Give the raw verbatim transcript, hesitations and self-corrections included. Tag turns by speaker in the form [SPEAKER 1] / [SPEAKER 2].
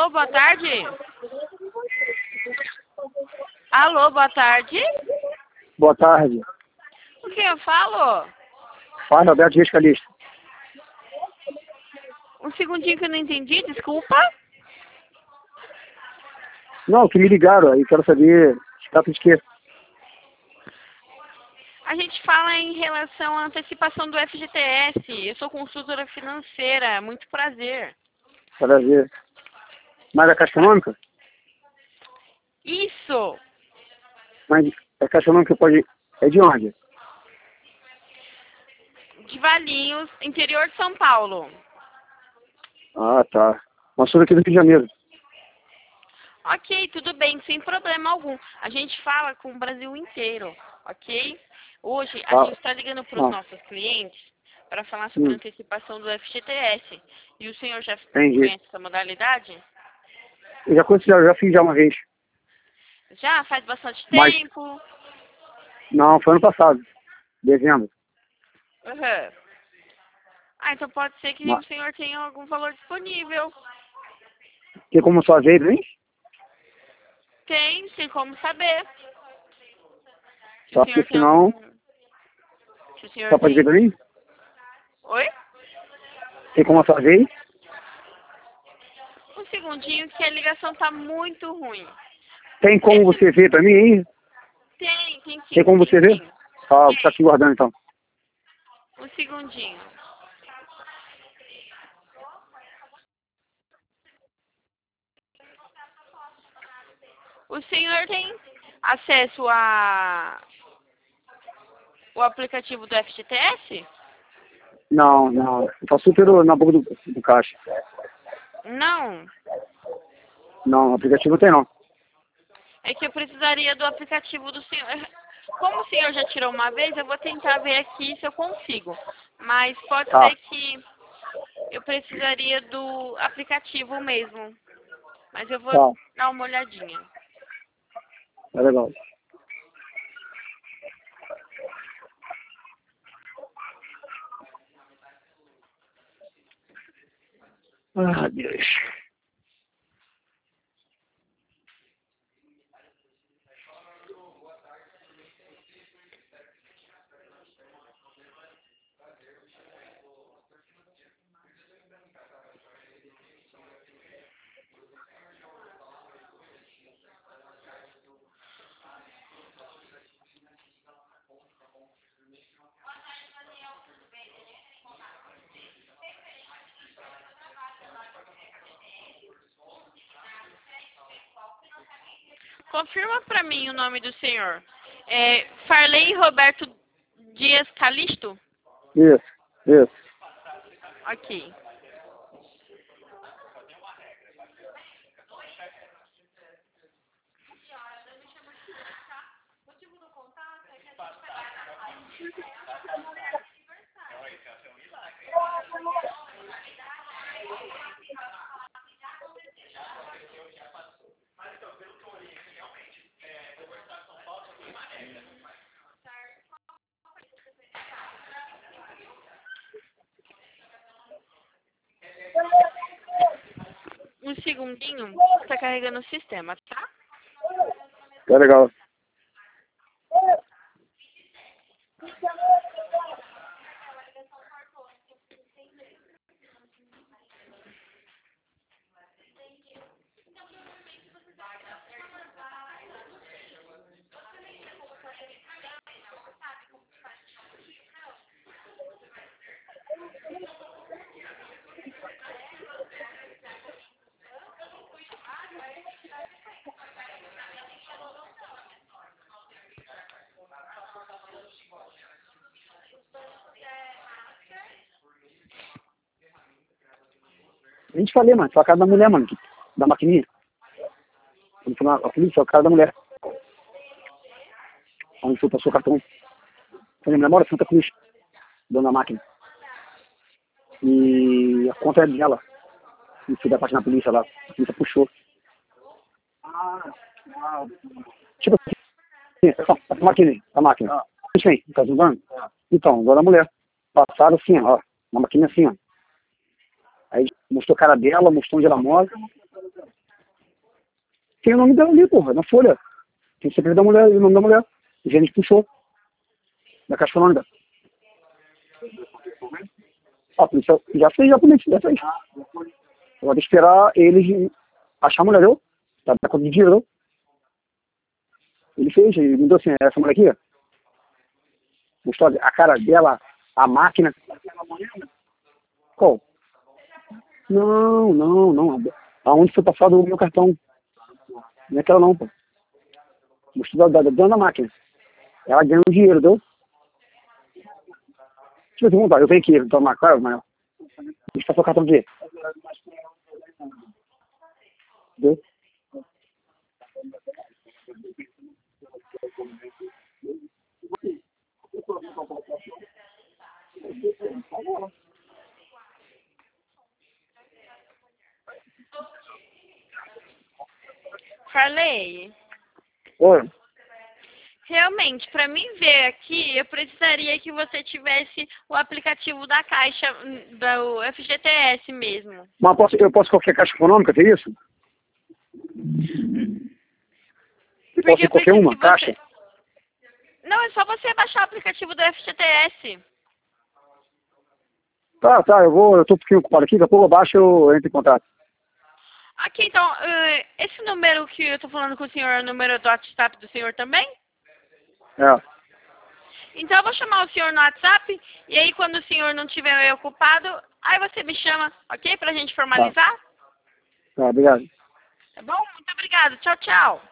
[SPEAKER 1] Alô, boa tarde. Alô, boa tarde.
[SPEAKER 2] Boa tarde.
[SPEAKER 1] Com quem eu falo?
[SPEAKER 2] Fala, Alberto Dias Calixto.
[SPEAKER 1] Um segundinho que eu não entendi, desculpa.
[SPEAKER 2] Não, que me ligaram aí, quero saber se trata de quê?
[SPEAKER 1] A gente fala em relação à antecipação do F G T S. Eu sou consultora financeira, muito prazer.
[SPEAKER 2] Prazer. Mas a Caixa Econômica?
[SPEAKER 1] Isso!
[SPEAKER 2] Mas a Caixa Econômica pode... É de onde?
[SPEAKER 1] De Valinhos, interior de São Paulo.
[SPEAKER 2] Ah, tá. Nós somos aqui do Rio de Janeiro.
[SPEAKER 1] Ok, tudo bem, sem problema algum. A gente fala com o Brasil inteiro, ok? Hoje a
[SPEAKER 2] Ah,
[SPEAKER 1] gente está ligando para os
[SPEAKER 2] ah,
[SPEAKER 1] nossos clientes para falar sobre a
[SPEAKER 2] hum,
[SPEAKER 1] antecipação do F G T S. E o senhor já
[SPEAKER 2] entendi.
[SPEAKER 1] conhece essa modalidade?
[SPEAKER 2] Eu já conheci, já, já fiz já uma vez.
[SPEAKER 1] Já faz bastante
[SPEAKER 2] Mas,
[SPEAKER 1] tempo.
[SPEAKER 2] não, foi ano passado. Dezembro.
[SPEAKER 1] Uhum. Ah, então pode ser que o
[SPEAKER 2] Mas,
[SPEAKER 1] senhor tenha algum valor disponível.
[SPEAKER 2] tem como só vez, hein?
[SPEAKER 1] Tem, tem como saber. Se o
[SPEAKER 2] Só porque
[SPEAKER 1] senhor tem
[SPEAKER 2] senão...
[SPEAKER 1] algum... Se o senhor
[SPEAKER 2] Só pode ver
[SPEAKER 1] tem...
[SPEAKER 2] pra mim?
[SPEAKER 1] Oi?
[SPEAKER 2] Tem como só vez?
[SPEAKER 1] Um segundinho que a ligação tá muito ruim.
[SPEAKER 2] Tem como
[SPEAKER 1] Esse...
[SPEAKER 2] você ver pra mim aí?
[SPEAKER 1] Tem, tem
[SPEAKER 2] Tem
[SPEAKER 1] sim,
[SPEAKER 2] como
[SPEAKER 1] tem
[SPEAKER 2] você ver?
[SPEAKER 1] sim.
[SPEAKER 2] Ah, tá
[SPEAKER 1] Tem.
[SPEAKER 2] aqui guardando então.
[SPEAKER 1] Um segundinho. O senhor tem acesso a o aplicativo do F G T S?
[SPEAKER 2] Não, não. Tá super na boca do, do caixa.
[SPEAKER 1] Não.
[SPEAKER 2] Não, aplicativo não tem não.
[SPEAKER 1] É que eu precisaria do aplicativo do senhor. Como o senhor já tirou uma vez, eu vou tentar ver aqui se eu consigo. Mas pode
[SPEAKER 2] Tá,
[SPEAKER 1] ser que eu precisaria do aplicativo mesmo. Mas eu vou
[SPEAKER 2] tá.
[SPEAKER 1] dar uma olhadinha.
[SPEAKER 2] É legal. Ah, Deus.
[SPEAKER 1] Confirma pra mim o nome do senhor. É Farley Roberto Dias Calixto?
[SPEAKER 2] Isso, isso.
[SPEAKER 1] Ok. Um segundinho, tá carregando o sistema, tá?
[SPEAKER 2] É legal. A gente falei, mano, só a cara da mulher, mano, que- da maquininha. Quando foi na a polícia, só a cara da mulher. Onde foi, passou o cartão. Falei, mulher, mora Santa Cruz, dona da máquina. E a conta é dela. E fui dar parte na polícia lá. A polícia puxou. Tipo assim, a máquina, a máquina. Sim, tá ajudando? Então, agora a mulher. Passaram assim, ó, na máquina assim, ó. Aí mostrou a cara dela, mostrou onde ela mora. Tem o nome dela ali, porra, na folha. Tem o C P F da mulher e o nome da mulher. O gerente puxou. Da Caixa Econômica. Ah, a polícia já fez, já polícia, já fez. Agora esperar eles achar a mulher, viu? Tá da conta de dinheiro, viu? Ele fez, ele me deu assim, essa mulher aqui, mostrou a cara dela, a máquina. Qual? Não, não, não. Aonde foi passado o meu cartão? Não é aquela não, pô. Mostrou da, da dona da máquina. Ela ganhou dinheiro, deu? Deixa eu te perguntar, eu venho aqui tomar claro, mas deixa eu passar o cartão de deu?
[SPEAKER 1] Farley,
[SPEAKER 2] Oi.
[SPEAKER 1] realmente, para mim ver aqui, eu precisaria que você tivesse o aplicativo da Caixa, hum, do F G T S mesmo.
[SPEAKER 2] Mas posso, eu posso qualquer Caixa Econômica ter isso? Eu posso
[SPEAKER 1] Porque
[SPEAKER 2] ir
[SPEAKER 1] eu
[SPEAKER 2] qualquer
[SPEAKER 1] preciso
[SPEAKER 2] uma,
[SPEAKER 1] que
[SPEAKER 2] Caixa?
[SPEAKER 1] você... Não, é só você baixar o aplicativo do F G T S.
[SPEAKER 2] Tá, tá, eu vou, eu tô um pouquinho ocupado aqui, daqui a pouco eu baixo e eu entro em contato.
[SPEAKER 1] Aqui, então, eh, esse número que eu tô falando com o senhor é o número do WhatsApp do senhor também?
[SPEAKER 2] É,
[SPEAKER 1] Então eu vou chamar o senhor no WhatsApp e aí quando o senhor não estiver ocupado, aí você me chama, ok? Pra gente
[SPEAKER 2] tá,
[SPEAKER 1] formalizar?
[SPEAKER 2] tá, obrigado.
[SPEAKER 1] Tá bom? Muito obrigada. Tchau, tchau.